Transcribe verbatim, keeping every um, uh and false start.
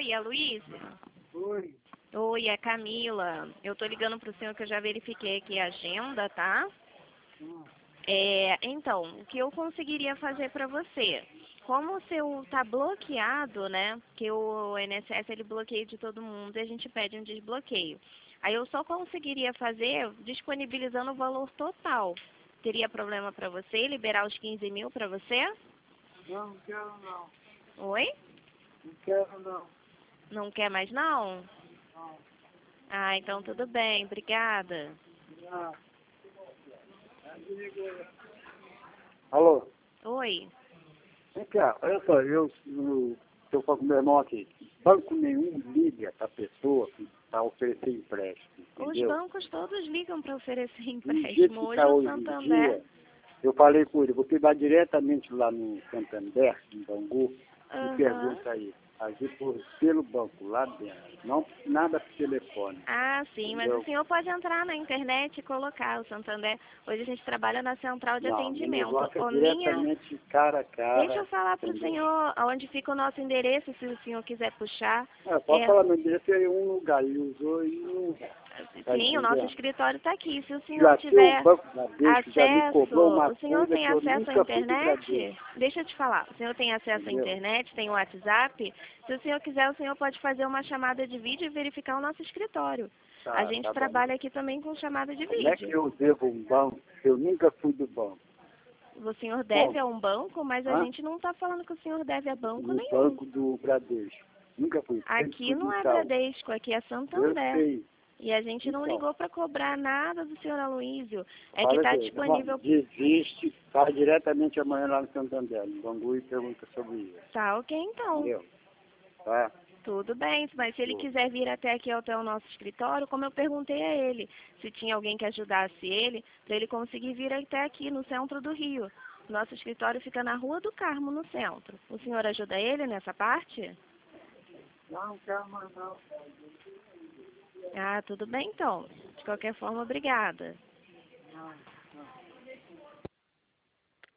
Oi, é a Luísa? Oi. Oi, é Camila. Eu tô ligando pro senhor que eu já verifiquei aqui a agenda, tá? Hum. É, então, o que eu conseguiria fazer para você? Como o seu tá bloqueado, né? Que o I N S S ele bloqueia de todo mundo e a gente pede um desbloqueio. Aí eu só conseguiria fazer disponibilizando o valor total. Teria problema para você liberar os quinze mil para você? Não, não quero não. Oi? Não quero não. Não quer mais não? Não. Ah, então tudo bem, obrigada. Não. Alô? Oi? Vem cá, olha só, eu estou com o meu irmão aqui. Banco nenhum liga para a pessoa para oferecer empréstimo, Os entendeu? bancos todos ligam para oferecer Do jeito empréstimo. que Hoje está o hoje em Santander... dia, eu falei com ele, você vai diretamente lá no Santander, em Bangu, e Aham. pergunta aí, agir por, pelo banco lá dentro, não nada por telefone. Ah, sim, mas o Entendeu? senhor pode entrar na internet e colocar o Santander. Hoje a gente trabalha na central de Não, o atendimento. negócio é Ô, minha... diretamente cara a cara. Deixa eu falar para o Entendeu? senhor onde fica o nosso endereço, se o senhor quiser puxar. É, pode É, falar, meu endereço é um lugar, ele usou e não... Tá sim, o nosso entendendo? escritório está aqui. Se o senhor Já tem o tiver Banco Bradesco, já me cobrou acesso... uma O senhor coisa tem que eu acesso à nunca fui do internet? Bradesco, Deixa eu te falar. O senhor tem acesso à entendeu? internet, tem o WhatsApp? Se o senhor quiser, o senhor pode fazer uma chamada de vídeo e verificar o nosso escritório. A Tá, gente tá bom. trabalha aqui também com chamada de Como é que vídeo. eu devo um banco se eu nunca fui do banco? O senhor deve Bom, a um banco, mas a hã? gente não está falando que o senhor deve a banco No nenhum. banco do Bradesco. Nunca fui, sempre Aqui fui do não é Itaú. Bradesco, aqui é Eu Santander. sei. E a gente não Então, ligou para cobrar nada do senhor Aloysio. É que fala está com ele. Irmão, disponível... desiste, faz diretamente amanhã lá no Santander, no Bangu, e pergunta sobre isso. Tá, ok então. Entendeu? Tá? Tudo bem, mas se ele Pô. quiser vir até aqui até o nosso escritório, como eu perguntei a ele, se tinha alguém que ajudasse ele, para ele conseguir vir até aqui no centro do Rio. Nosso escritório fica na Rua do Carmo, no centro. O senhor ajuda ele nessa parte? Não, não quero mais não. Ah, tudo bem então. De qualquer forma, obrigada. Não.